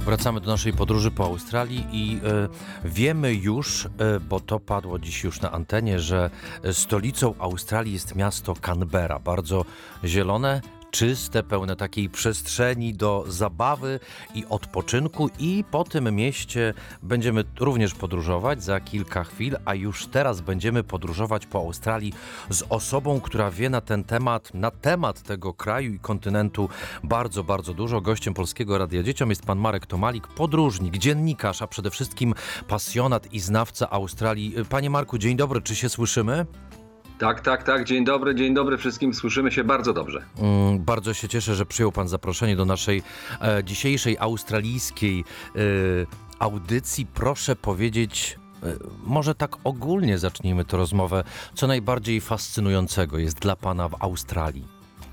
Wracamy do naszej podróży po Australii i wiemy już, bo to padło dziś już na antenie, że stolicą Australii jest miasto Canberra. Bardzo zielone, czyste, pełne takiej przestrzeni do zabawy i odpoczynku, i po tym mieście będziemy również podróżować za kilka chwil, a już teraz będziemy podróżować po Australii z osobą, która wie na temat tego kraju i kontynentu bardzo, bardzo dużo. Gościem Polskiego Radia Dzieciom jest pan Marek Tomalik, podróżnik, dziennikarz, a przede wszystkim pasjonat i znawca Australii. Panie Marku, dzień dobry, czy się słyszymy? Tak. Dzień dobry wszystkim. Słyszymy się bardzo dobrze. Bardzo się cieszę, że przyjął pan zaproszenie do naszej dzisiejszej australijskiej audycji. Proszę powiedzieć, może tak ogólnie zacznijmy tę rozmowę, co najbardziej fascynującego jest dla pana w Australii?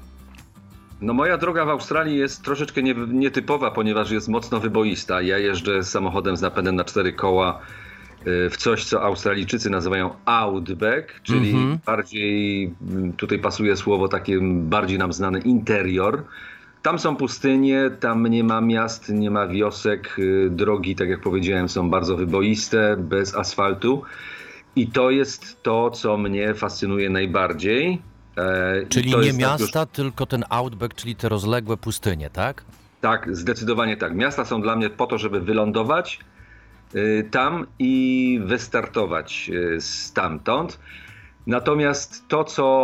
No, moja droga w Australii jest troszeczkę nietypowa, ponieważ jest mocno wyboista. Ja jeżdżę samochodem z napędem na 4 koła w coś, co Australijczycy nazywają outback, czyli bardziej, tutaj pasuje słowo takie bardziej nam znane, interior. Tam są pustynie, tam nie ma miast, nie ma wiosek, drogi, tak jak powiedziałem, są bardzo wyboiste, bez asfaltu. I to jest to, co mnie fascynuje najbardziej. Czyli nie miasta, tylko ten outback, czyli te rozległe pustynie, tak? Tak, zdecydowanie tak. Miasta są dla mnie po to, żeby wylądować tam i wystartować stamtąd. Natomiast to,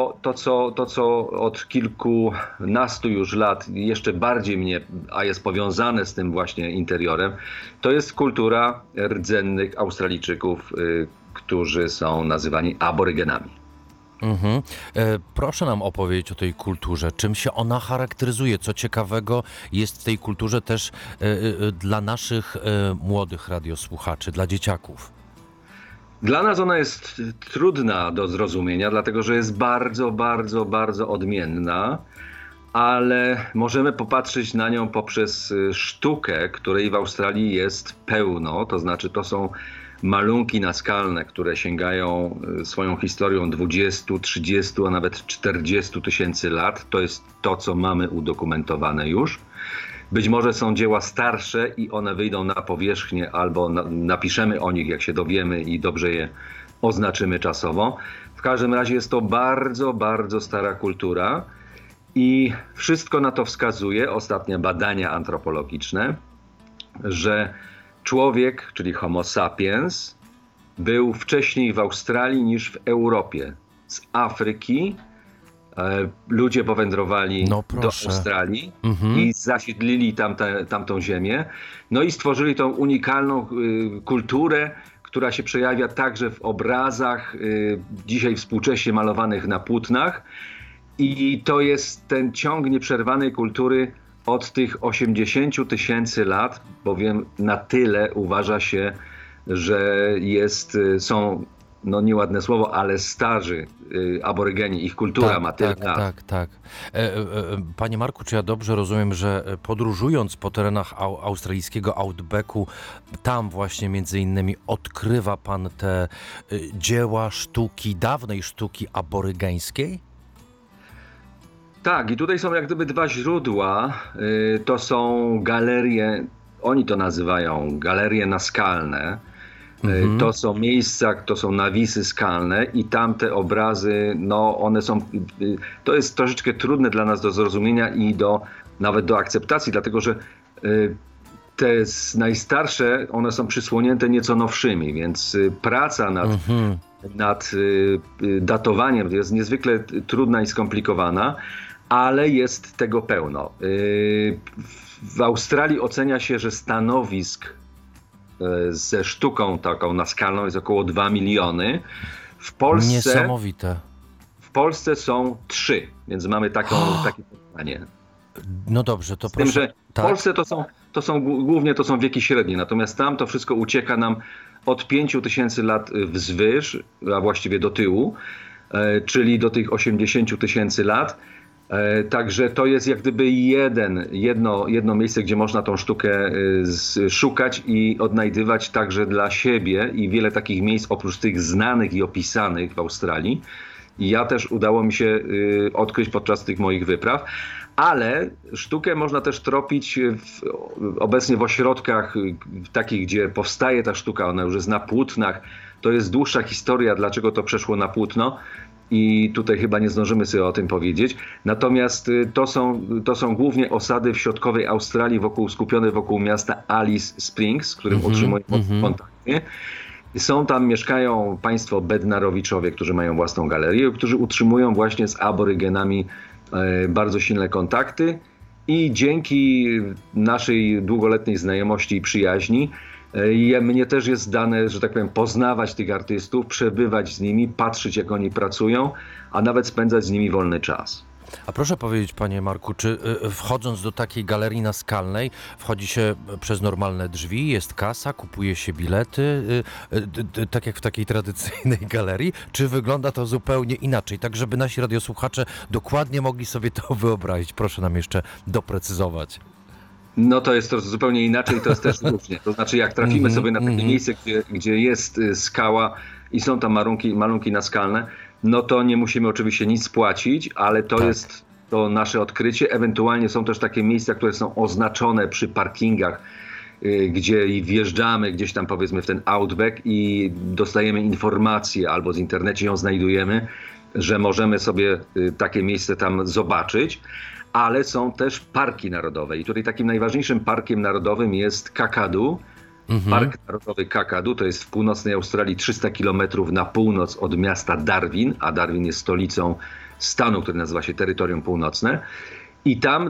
co od kilkunastu już lat jeszcze bardziej mnie, a jest powiązane z tym właśnie interiorem, to jest kultura rdzennych Australijczyków, którzy są nazywani aborygenami. Proszę nam opowiedzieć o tej kulturze. Czym się ona charakteryzuje? Co ciekawego jest w tej kulturze też dla naszych młodych radiosłuchaczy, dla dzieciaków? Dla nas ona jest trudna do zrozumienia, dlatego że jest bardzo odmienna, ale możemy popatrzeć na nią poprzez sztukę, której w Australii jest pełno, to znaczy to są malunki naskalne, które sięgają swoją historią 20, 30, a nawet 40 tysięcy lat. To jest to, co mamy udokumentowane już. Być może są dzieła starsze i one wyjdą na powierzchnię, albo napiszemy o nich, jak się dowiemy i dobrze je oznaczymy czasowo. W każdym razie jest to bardzo stara kultura i wszystko na to wskazuje, ostatnie badania antropologiczne, że człowiek, czyli Homo sapiens, był wcześniej w Australii niż w Europie. Z Afryki ludzie powędrowali do Australii i zasiedlili tamtą ziemię. No i stworzyli tą unikalną kulturę, która się przejawia także w obrazach, dzisiaj współcześnie malowanych na płótnach. I to jest ten ciąg nieprzerwanej kultury od tych 80 tysięcy lat, bowiem na tyle uważa się, że są, no nieładne słowo, ale starzy aborygeni, ich kultura ma tyle lat. Tak. Panie Marku, czy ja dobrze rozumiem, że podróżując po terenach australijskiego outbacku, tam właśnie między innymi odkrywa pan te dzieła sztuki, dawnej sztuki aborygeńskiej? Tak, i tutaj są jak gdyby dwa źródła. To są galerie, oni to nazywają galerie naskalne. To są miejsca, to są nawisy skalne i tamte obrazy, no one są, to jest troszeczkę trudne dla nas do zrozumienia i nawet do akceptacji, dlatego że te najstarsze, one są przysłonięte nieco nowszymi, więc praca nad datowaniem jest niezwykle trudna i skomplikowana, ale jest tego pełno. W Australii ocenia się, że stanowisk ze sztuką taką naskalną jest około 2 miliony. W Polsce, niesamowite. W Polsce są 3, więc mamy takie porównanie. No dobrze, to z tym, że w tak? Polsce głównie to są wieki średnie, natomiast tam to wszystko ucieka nam od 5 tysięcy lat wzwyż, a właściwie do tyłu, czyli do tych 80 tysięcy lat. Także to jest jak gdyby jedno miejsce, gdzie można tą sztukę szukać i odnajdywać także dla siebie, i wiele takich miejsc oprócz tych znanych i opisanych w Australii. I ja też udało mi się odkryć podczas tych moich wypraw. Ale sztukę można też tropić obecnie w ośrodkach takich, gdzie powstaje ta sztuka, ona już jest na płótnach. To jest dłuższa historia, dlaczego to przeszło na płótno i tutaj chyba nie zdążymy sobie o tym powiedzieć. Natomiast to są głównie osady w środkowej Australii, skupione wokół miasta Alice Springs, z którym utrzymują kontakty. Mieszkają państwo Bednarowiczowie, którzy mają własną galerię, którzy utrzymują właśnie z aborygenami bardzo silne kontakty i dzięki naszej długoletniej znajomości i przyjaźni mnie też jest dane, że tak powiem, poznawać tych artystów, przebywać z nimi, patrzeć jak oni pracują, a nawet spędzać z nimi wolny czas. A proszę powiedzieć, panie Marku, czy wchodząc do takiej galerii naskalnej, wchodzi się przez normalne drzwi, jest kasa, kupuje się bilety, tak jak w takiej tradycyjnej galerii, czy wygląda to zupełnie inaczej, tak żeby nasi radiosłuchacze dokładnie mogli sobie to wyobrazić? Proszę nam jeszcze doprecyzować. No to jest to zupełnie inaczej, to jest też różnie. To znaczy jak trafimy sobie na takie miejsce, gdzie jest skała i są tam malunki naskalne, no to nie musimy oczywiście nic płacić, ale to jest to nasze odkrycie. Ewentualnie są też takie miejsca, które są oznaczone przy parkingach, gdzie wjeżdżamy gdzieś tam powiedzmy w ten outback i dostajemy informację albo z internecie ją znajdujemy, że możemy sobie takie miejsce tam zobaczyć. Ale są też parki narodowe i tutaj takim najważniejszym parkiem narodowym jest Kakadu. Park Narodowy Kakadu to jest w północnej Australii 300 kilometrów na północ od miasta Darwin, a Darwin jest stolicą stanu, który nazywa się Terytorium Północne. I tam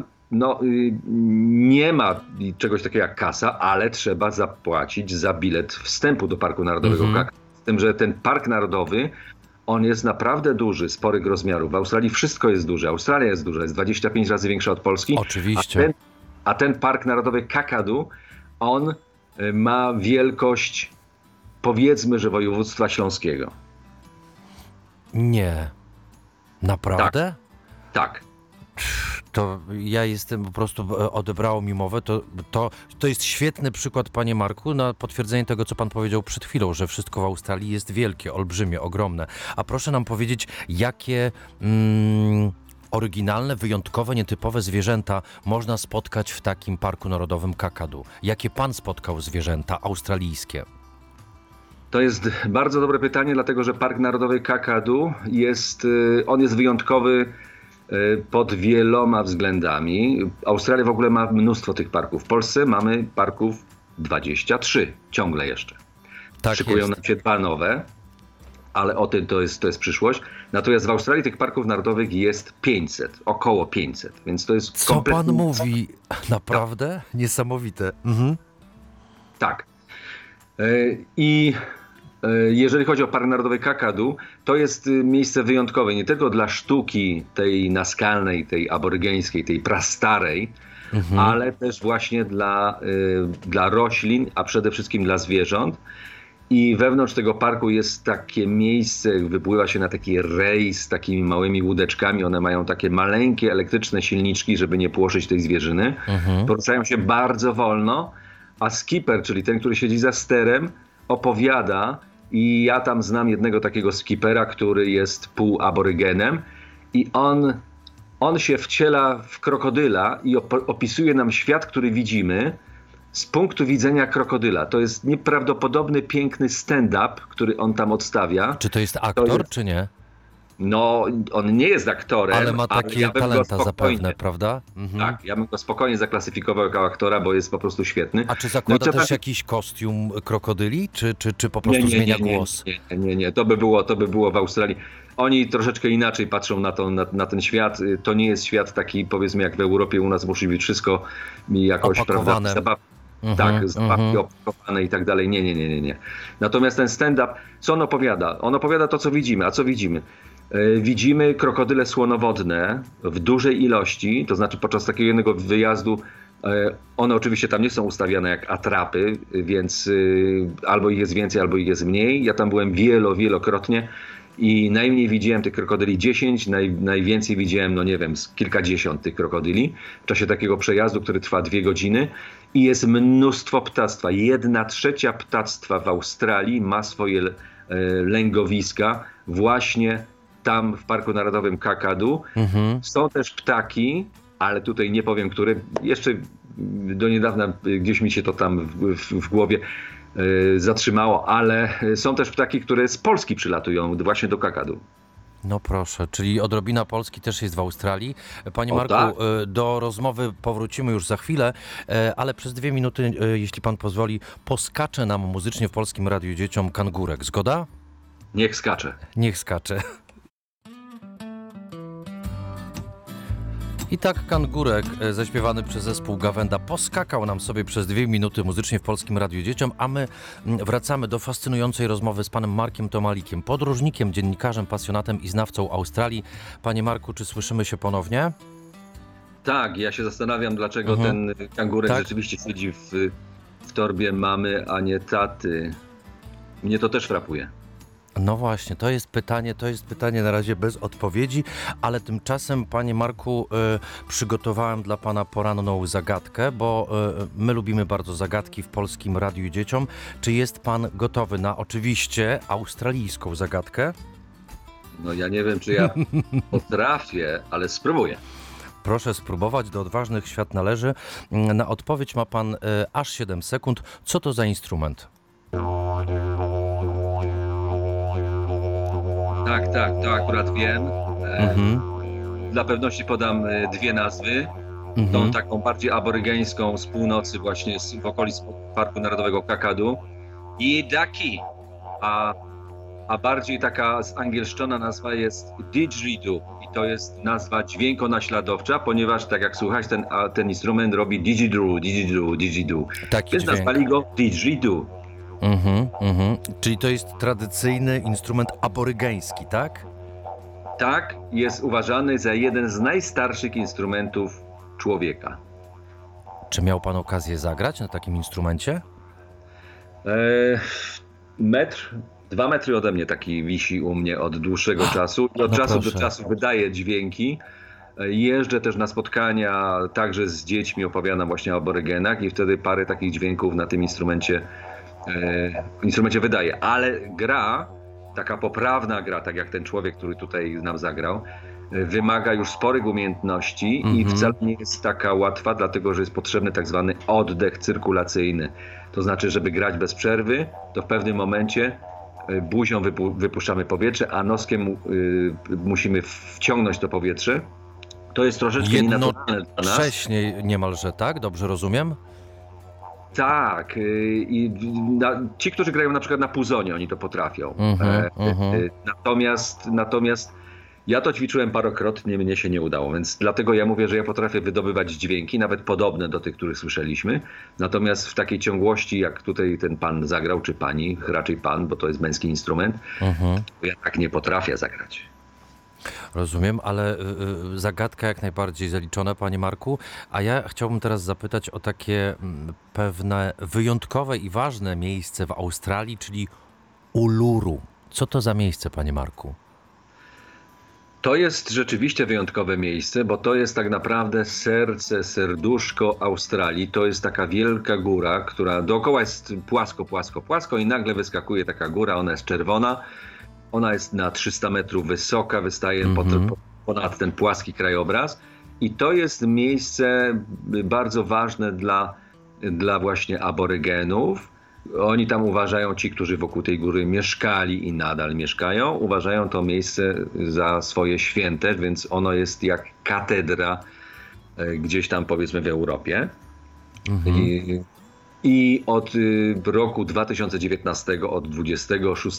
nie ma czegoś takiego jak kasa, ale trzeba zapłacić za bilet wstępu do Parku Narodowego Kakadu. Z tym, że ten Park Narodowy on jest naprawdę duży, sporych rozmiarów. W Australii wszystko jest duże. Australia jest duża, jest 25 razy większa od Polski. Oczywiście. A ten Park Narodowy Kakadu, on ma wielkość, powiedzmy, że województwa śląskiego. Nie. Naprawdę? Tak. To ja jestem po prostu, odebrało mi mowę, to jest świetny przykład, panie Marku, na potwierdzenie tego, co pan powiedział przed chwilą, że wszystko w Australii jest wielkie, olbrzymie, ogromne. A proszę nam powiedzieć, jakie oryginalne, wyjątkowe, nietypowe zwierzęta można spotkać w takim Parku Narodowym Kakadu? Jakie pan spotkał zwierzęta australijskie? To jest bardzo dobre pytanie, dlatego że Park Narodowy Kakadu jest wyjątkowy pod wieloma względami. Australia w ogóle ma mnóstwo tych parków. W Polsce mamy parków 23, ciągle jeszcze. Tak Szykują jest. nam się 2 nowe, ale o tym to jest przyszłość. Natomiast w Australii tych parków narodowych jest 500, około 500, więc to jest Co kompletnie... pan mówi? Naprawdę? Niesamowite. Tak. I jeżeli chodzi o Park Narodowy Kakadu, to jest miejsce wyjątkowe nie tylko dla sztuki tej naskalnej, tej aborygeńskiej, tej prastarej, ale też właśnie dla roślin, a przede wszystkim dla zwierząt. I wewnątrz tego parku jest takie miejsce, wypływa się na taki rej z takimi małymi łódeczkami. One mają takie maleńkie elektryczne silniczki, żeby nie płoszyć tej zwierzyny. Poruszają się bardzo wolno, a skipper, czyli ten, który siedzi za sterem, opowiada. I ja tam znam jednego takiego skipera, który jest półaborygenem i on się wciela w krokodyla i opisuje nam świat, który widzimy z punktu widzenia krokodyla. To jest nieprawdopodobny, piękny stand-up, który on tam odstawia. Czy to jest aktor, czy nie? No, on nie jest aktorem, Ale ma takie ja bym go talenta spokojnie, zapewne, prawda? Tak, ja bym go spokojnie zaklasyfikował jako aktora, bo jest po prostu świetny. A czy zakłada trzeba też jakiś kostium krokodyli, czy po prostu zmienia głos? Nie. To by było w Australii. Oni troszeczkę inaczej patrzą na ten świat. To nie jest świat taki, powiedzmy, jak w Europie. U nas musi być wszystko jakoś, opakowane. Prawda, zabawki opakowane i tak dalej. Nie. Natomiast ten stand-up, co on opowiada? On opowiada to, co widzimy. A co widzimy? Widzimy krokodyle słonowodne w dużej ilości, to znaczy podczas takiego jednego wyjazdu one oczywiście tam nie są ustawiane jak atrapy, więc albo ich jest więcej, albo ich jest mniej. Ja tam byłem wielokrotnie i najmniej widziałem tych krokodyli 10, najwięcej widziałem, z kilkadziesiąt tych krokodyli w czasie takiego przejazdu, który trwa 2 godziny i jest mnóstwo ptactwa. 1/3 ptactwa w Australii ma swoje lęgowiska właśnie tam w Parku Narodowym Kakadu. Są też ptaki, ale tutaj nie powiem, który. Jeszcze do niedawna gdzieś mi się to tam w głowie zatrzymało, ale są też ptaki, które z Polski przylatują właśnie do Kakadu. No proszę, czyli odrobina Polski też jest w Australii. Panie O, Marku, tak? do rozmowy powrócimy już za chwilę, ale przez 2 minuty, jeśli pan pozwoli, poskacze nam muzycznie w Polskim Radiu Dzieciom kangurek. Zgoda? Niech skacze. Niech skacze. I tak kangurek zaśpiewany przez zespół Gawenda poskakał nam sobie przez 2 minuty muzycznie w Polskim Radiu Dzieciom, a my wracamy do fascynującej rozmowy z panem Markiem Tomalikiem, podróżnikiem, dziennikarzem, pasjonatem i znawcą Australii. Panie Marku, czy słyszymy się ponownie? Tak, ja się zastanawiam, dlaczego ten kangurek Tak? rzeczywiście siedzi w torbie mamy, a nie taty. Mnie to też frapuje. No właśnie, to jest pytanie na razie bez odpowiedzi, ale tymczasem, panie Marku, przygotowałem dla pana poranną zagadkę, bo my lubimy bardzo zagadki w Polskim Radiu Dzieciom. Czy jest pan gotowy na oczywiście australijską zagadkę? No ja nie wiem, czy ja potrafię, ale spróbuję. Proszę spróbować, do odważnych świat należy. Na odpowiedź ma pan aż 7 sekund. Co to za instrument? Tak, to akurat wiem. Dla pewności podam dwie nazwy. Tą taką bardziej aborygeńską z północy, właśnie w okolic Parku Narodowego Kakadu. I Daki. A bardziej taka zangielszczona nazwa jest didgeridoo. I to jest nazwa dźwiękonaśladowcza, ponieważ tak jak słuchać, ten instrument robi didgeridoo. Taki Więc dźwięk. nazwali go didgeridoo. Czyli to jest tradycyjny instrument aborygeński, tak? Tak, jest uważany za jeden z najstarszych instrumentów człowieka. Czy miał pan okazję zagrać na takim instrumencie? Metr, 2 metry ode mnie taki wisi u mnie od dłuższego czasu. I od no czasu proszę. do czasu wydaje dźwięki. Jeżdżę też na spotkania, także z dziećmi opowiadam właśnie o aborygenach i wtedy parę takich dźwięków na tym instrumencie wydaje. Ale gra, taka poprawna gra, tak jak ten człowiek, który tutaj nam zagrał, wymaga już sporych umiejętności i wcale nie jest taka łatwa, dlatego że jest potrzebny tak zwany oddech cyrkulacyjny. To znaczy, żeby grać bez przerwy, to w pewnym momencie buzią wypuszczamy powietrze, a noskiem musimy wciągnąć to powietrze. To jest troszeczkę nienaturalne dla nas. Jednocześnie niemalże, tak? Dobrze rozumiem? Tak. Ci, którzy grają na przykład na puzonie, oni to potrafią. Natomiast ja to ćwiczyłem parokrotnie, mnie się nie udało, więc dlatego ja mówię, że ja potrafię wydobywać dźwięki, nawet podobne do tych, których słyszeliśmy. Natomiast w takiej ciągłości, jak tutaj ten pan zagrał, czy pani, raczej pan, bo to jest męski instrument, to ja tak nie potrafię zagrać. Rozumiem, ale zagadka jak najbardziej zaliczona, panie Marku. A ja chciałbym teraz zapytać o takie pewne wyjątkowe i ważne miejsce w Australii, czyli Uluru. Co to za miejsce, panie Marku? To jest rzeczywiście wyjątkowe miejsce, bo to jest tak naprawdę serduszko Australii. To jest taka wielka góra, która dookoła jest płasko i nagle wyskakuje taka góra, ona jest czerwona. Ona jest na 300 metrów wysoka, wystaje ponad ten płaski krajobraz. I to jest miejsce bardzo ważne dla właśnie aborygenów. Oni tam uważają, ci, którzy wokół tej góry mieszkali i nadal mieszkają, uważają to miejsce za swoje święte, więc ono jest jak katedra gdzieś tam, powiedzmy, w Europie. I od roku 2019, od 26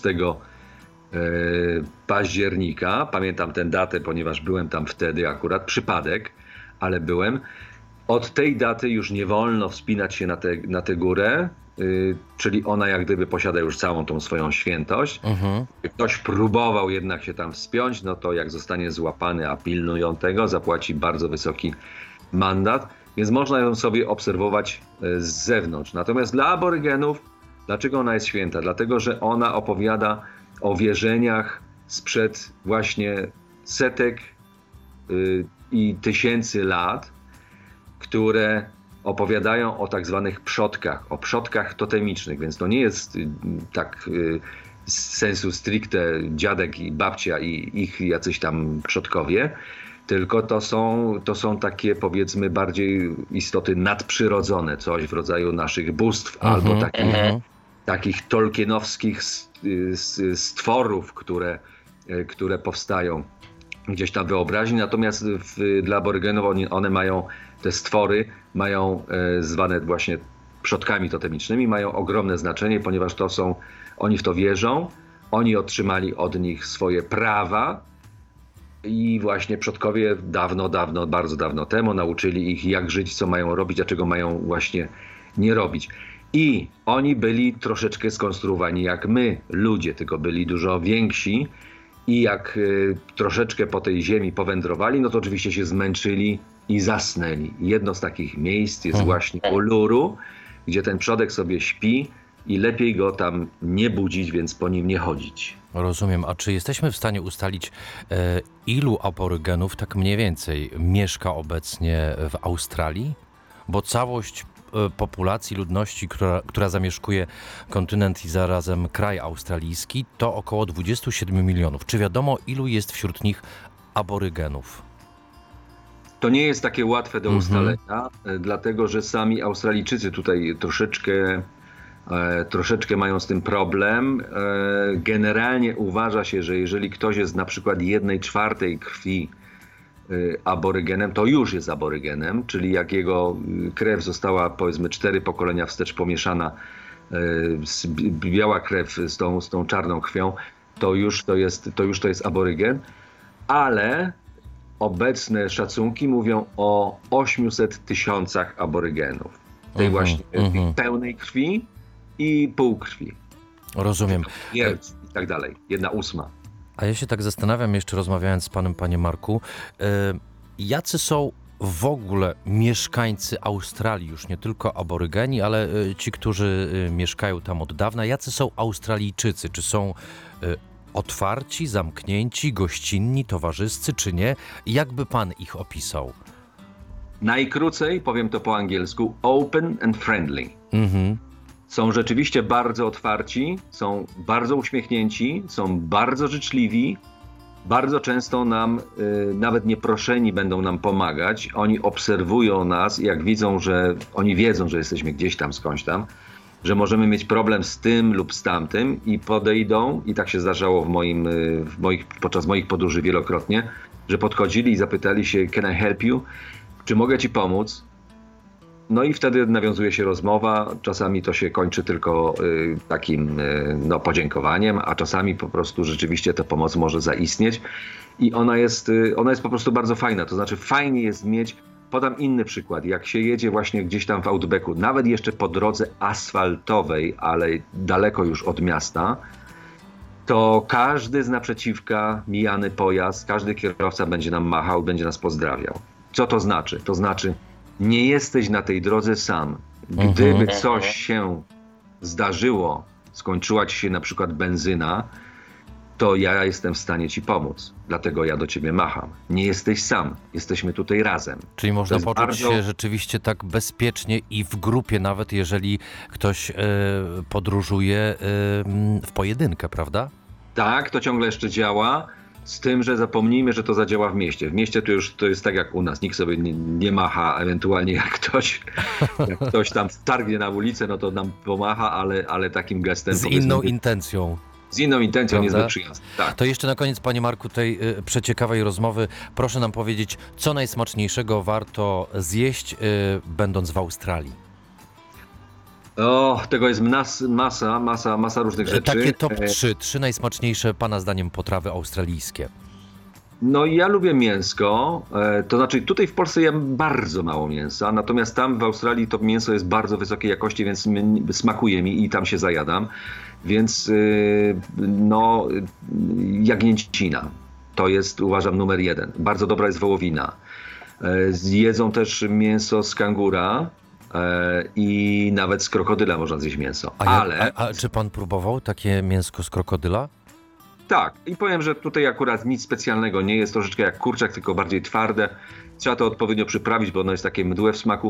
października, pamiętam tę datę, ponieważ byłem tam wtedy akurat, przypadek, ale byłem. Od tej daty już nie wolno wspinać się na tę górę, czyli ona jak gdyby posiada już całą tą swoją świętość. Gdy ktoś próbował jednak się tam wspiąć, no to jak zostanie złapany, a pilnują tego, zapłaci bardzo wysoki mandat, więc można ją sobie obserwować z zewnątrz. Natomiast dla aborygenów, dlaczego ona jest święta? Dlatego, że ona opowiada o wierzeniach sprzed właśnie setek i tysięcy lat, które opowiadają o tak zwanych przodkach, o przodkach totemicznych, więc to nie jest tak z sensu stricte dziadek i babcia i ich jacyś tam przodkowie, tylko to są takie, powiedzmy, bardziej istoty nadprzyrodzone, coś w rodzaju naszych bóstw albo takich tolkienowskich stworów, które powstają gdzieś tam w wyobraźni. Natomiast dla aborygenów one mają, te stwory mają zwane właśnie przodkami totemicznymi, mają ogromne znaczenie, ponieważ oni w to wierzą, oni otrzymali od nich swoje prawa i właśnie przodkowie dawno, bardzo dawno temu nauczyli ich, jak żyć, co mają robić, a czego mają właśnie nie robić. I oni byli troszeczkę skonstruowani jak my, ludzie, tylko byli dużo więksi i jak troszeczkę po tej ziemi powędrowali, no to oczywiście się zmęczyli i zasnęli. Jedno z takich miejsc jest właśnie Uluru, gdzie ten przodek sobie śpi i lepiej go tam nie budzić, więc po nim nie chodzić. Rozumiem. A czy jesteśmy w stanie ustalić, ilu aborygenów tak mniej więcej mieszka obecnie w Australii? Bo całość populacji ludności, która zamieszkuje kontynent i zarazem kraj australijski, to około 27 milionów. Czy wiadomo, ilu jest wśród nich aborygenów? To nie jest takie łatwe do ustalenia, dlatego że sami Australijczycy tutaj troszeczkę mają z tym problem. Generalnie uważa się, że jeżeli ktoś jest na przykład 1/4 krwi aborygenem, to już jest aborygenem, czyli jak jego krew została, powiedzmy, 4 pokolenia wstecz pomieszana, biała krew z tą czarną krwią, to już to jest aborygen, ale obecne szacunki mówią o 800 000 aborygenów. Tej właśnie pełnej krwi i półkrwi. Rozumiem. I tak dalej. 1/8. A ja się tak zastanawiam, jeszcze rozmawiając z panem, panie Marku, jacy są w ogóle mieszkańcy Australii, już nie tylko aborygeni, ale ci, którzy mieszkają tam od dawna, jacy są Australijczycy? Czy są otwarci, zamknięci, gościnni, towarzyscy, czy nie? Jakby pan ich opisał? Najkrócej, powiem to po angielsku, open and friendly. Są rzeczywiście bardzo otwarci, są bardzo uśmiechnięci, są bardzo życzliwi. Bardzo często nam, nawet nieproszeni, będą nam pomagać. Oni obserwują nas i jak widzą, oni wiedzą, że jesteśmy gdzieś tam, skądś tam, że możemy mieć problem z tym lub z tamtym i podejdą, i tak się zdarzało podczas moich podróży wielokrotnie, że podchodzili i zapytali się, can I help you? Czy mogę ci pomóc? No i wtedy nawiązuje się rozmowa, czasami to się kończy tylko takim podziękowaniem, a czasami po prostu rzeczywiście ta pomoc może zaistnieć i ona jest po prostu bardzo fajna, to znaczy fajnie jest mieć, podam inny przykład, jak się jedzie właśnie gdzieś tam w Outbacku, nawet jeszcze po drodze asfaltowej, ale daleko już od miasta, to każdy z naprzeciwka mijany pojazd, każdy kierowca będzie nam machał, będzie nas pozdrawiał. Co to znaczy? To znaczy, nie jesteś na tej drodze sam. Gdyby coś się zdarzyło, skończyła ci się na przykład benzyna, to ja jestem w stanie ci pomóc. Dlatego ja do ciebie macham. Nie jesteś sam. Jesteśmy tutaj razem. Czyli można poczuć się rzeczywiście tak bezpiecznie i w grupie, nawet jeżeli ktoś podróżuje w pojedynkę, prawda? Tak, to ciągle jeszcze działa. Z tym, że zapomnijmy, że to zadziała w mieście. W mieście to jest tak jak u nas. Nikt sobie nie macha, ewentualnie jak ktoś tam wtargnie na ulicę, no to nam pomacha, ale takim gestem. Z inną intencją. Z inną intencją, niezbyt przyjazną. Tak. To jeszcze na koniec, panie Marku, tej przeciekawej rozmowy, proszę nam powiedzieć, co najsmaczniejszego warto zjeść, będąc w Australii? Tego jest masa różnych rzeczy. Takie top 3 najsmaczniejsze pana zdaniem potrawy australijskie. No ja lubię mięsko, to znaczy tutaj w Polsce jem bardzo mało mięsa, natomiast tam w Australii to mięso jest bardzo wysokiej jakości, więc smakuje mi i tam się zajadam. Więc jagnięcina to jest, uważam, numer 1. Bardzo dobra jest wołowina. Jedzą też mięso z kangura. I nawet z krokodyla można zjeść mięso. A czy pan próbował takie mięsko z krokodyla? Tak. I powiem, że tutaj akurat nic specjalnego nie jest. Troszeczkę jak kurczak, tylko bardziej twarde. Trzeba to odpowiednio przyprawić, bo ono jest takie mdłe w smaku.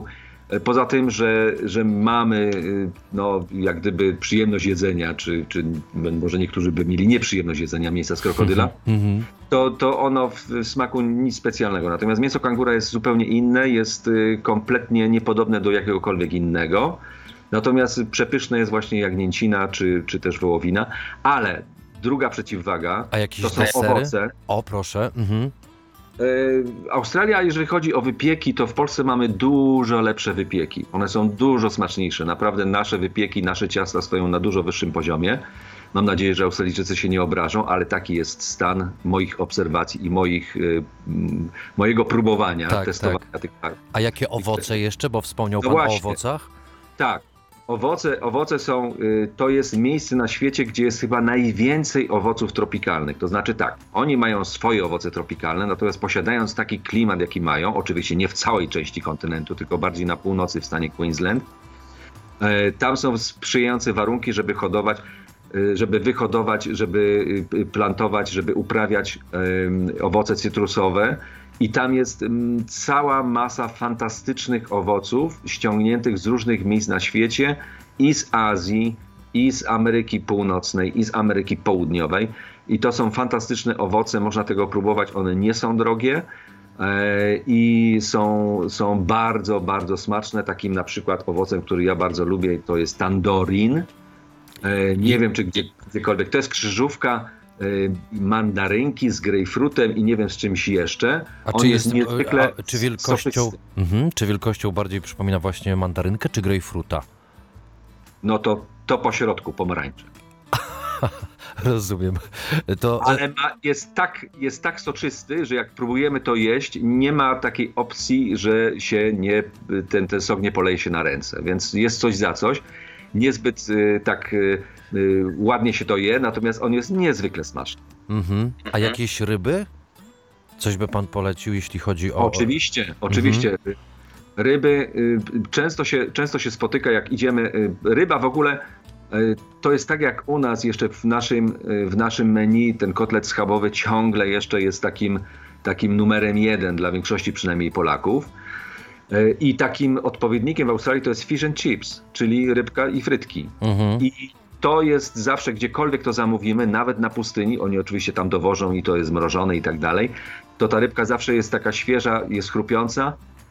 Poza tym, że mamy no, jak gdyby przyjemność jedzenia, czy może niektórzy by mieli nieprzyjemność jedzenia mięsa z krokodyla, to ono w smaku nic specjalnego. Natomiast mięso kangura jest zupełnie inne, jest kompletnie niepodobne do jakiegokolwiek innego. Natomiast przepyszne jest właśnie jagnięcina, czy też wołowina. Ale druga przeciwwaga A jakieś to są desery? owoce. O, proszę. Australia, jeżeli chodzi o wypieki, to w Polsce mamy dużo lepsze wypieki. One są dużo smaczniejsze. Naprawdę nasze wypieki, nasze ciasta stoją na dużo wyższym poziomie. Mam nadzieję, że Australijczycy się nie obrażą, ale taki jest stan moich obserwacji i mojego próbowania, Tak, testowania tych. A jakie owoce jeszcze? Bo wspomniał No pan o właśnie. owocach. Tak. Owoce są, to jest miejsce na świecie, gdzie jest chyba najwięcej owoców tropikalnych. To znaczy tak, oni mają swoje owoce tropikalne, natomiast posiadając taki klimat, jaki mają, oczywiście nie w całej części kontynentu, tylko bardziej na północy w stanie Queensland, tam są sprzyjające warunki, żeby wyhodować, żeby plantować, żeby uprawiać owoce cytrusowe. I tam jest cała masa fantastycznych owoców ściągniętych z różnych miejsc na świecie i z Azji, i z Ameryki Północnej, i z Ameryki Południowej. I to są fantastyczne owoce, można tego próbować, one nie są drogie i są bardzo, bardzo smaczne. Takim na przykład owocem, który ja bardzo lubię, to jest tandorin. Nie wiem, czy gdziekolwiek. To jest krzyżówka mandarynki z grejpfrutem i nie wiem z czymś jeszcze. Czy wielkością bardziej przypomina właśnie mandarynkę czy grejpfruta? No to po środku pomarańcze. Rozumiem. Ale jest tak soczysty, że jak próbujemy to jeść, nie ma takiej opcji, że się ten sok nie poleje się na ręce. Więc jest coś za coś. Niezbyt ładnie się to je, natomiast on jest niezwykle smaczny. A jakieś ryby? Coś by pan polecił, jeśli chodzi o... Oczywiście. Ryby, często się spotyka, jak idziemy. Ryba w ogóle to jest tak jak u nas jeszcze w naszym menu, ten kotlet schabowy ciągle jeszcze jest takim numerem 1 dla większości przynajmniej Polaków. I takim odpowiednikiem w Australii to jest fish and chips, czyli rybka i frytki. I to jest zawsze, gdziekolwiek to zamówimy, nawet na pustyni, oni oczywiście tam dowożą i to jest mrożone i tak dalej, to ta rybka zawsze jest taka świeża, jest chrupiąca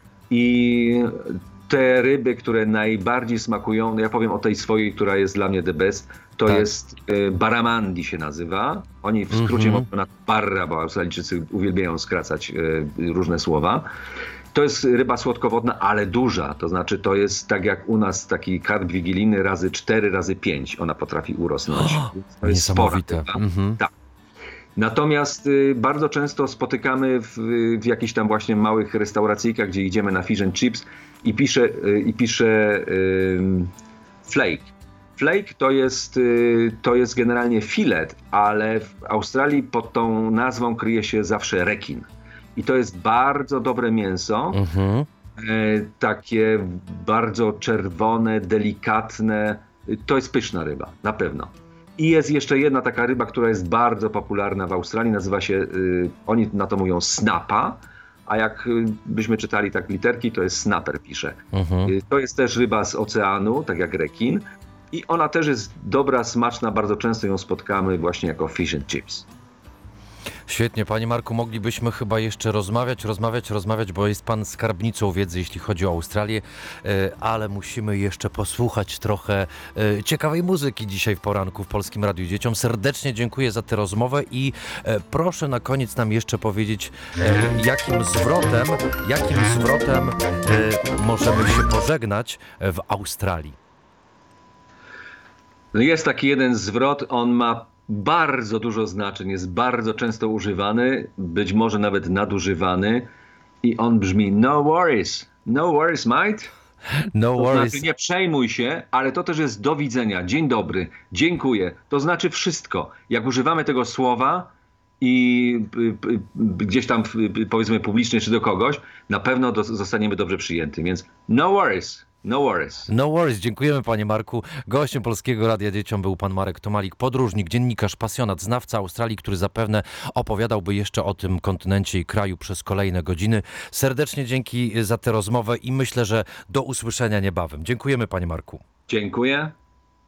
i te ryby, które najbardziej smakują, no ja powiem o tej swojej, która jest dla mnie the best, to jest barramundi się nazywa. Oni w skrócie mówią na barra, bo Australijczycy uwielbiają skracać różne słowa. To jest ryba słodkowodna, ale duża. To znaczy to jest tak jak u nas taki karp wigilijny razy 4, razy 5 ona potrafi urosnąć. To jest niesamowite. Spora, tak. Natomiast bardzo często spotykamy w jakichś tam właśnie małych restauracyjkach, gdzie idziemy na fish and chips i pisze flake. Flake to jest generalnie filet, ale w Australii pod tą nazwą kryje się zawsze rekin. I to jest bardzo dobre mięso, takie bardzo czerwone, delikatne. To jest pyszna ryba, na pewno. I jest jeszcze jedna taka ryba, która jest bardzo popularna w Australii, nazywa się, oni na to mówią snappa, a jak byśmy czytali tak literki, to jest snapper pisze. To jest też ryba z oceanu, tak jak rekin. I ona też jest dobra, smaczna, bardzo często ją spotkamy właśnie jako fish and chips. Świetnie, panie Marku, moglibyśmy chyba jeszcze rozmawiać, bo jest pan skarbnicą wiedzy, jeśli chodzi o Australię, ale musimy jeszcze posłuchać trochę ciekawej muzyki dzisiaj w poranku w Polskim Radiu Dzieciom. Serdecznie dziękuję za tę rozmowę i proszę na koniec nam jeszcze powiedzieć, jakim zwrotem możemy się pożegnać w Australii. No jest taki jeden zwrot, on ma bardzo dużo znaczeń, jest bardzo często używany, być może nawet nadużywany i on brzmi no worries mate. No worries. To znaczy nie przejmuj się, ale to też jest do widzenia, dzień dobry, dziękuję, to znaczy wszystko. Jak używamy tego słowa i gdzieś tam powiedzmy publicznie czy do kogoś, na pewno zostaniemy dobrze przyjęty, więc no worries. No worries. No worries, dziękujemy panie Marku. Gościem Polskiego Radia Dzieciom był pan Marek Tomalik, podróżnik, dziennikarz, pasjonat, znawca Australii, który zapewne opowiadałby jeszcze o tym kontynencie i kraju przez kolejne godziny. Serdecznie dzięki za tę rozmowę i myślę, że do usłyszenia niebawem. Dziękujemy panie Marku. Dziękuję.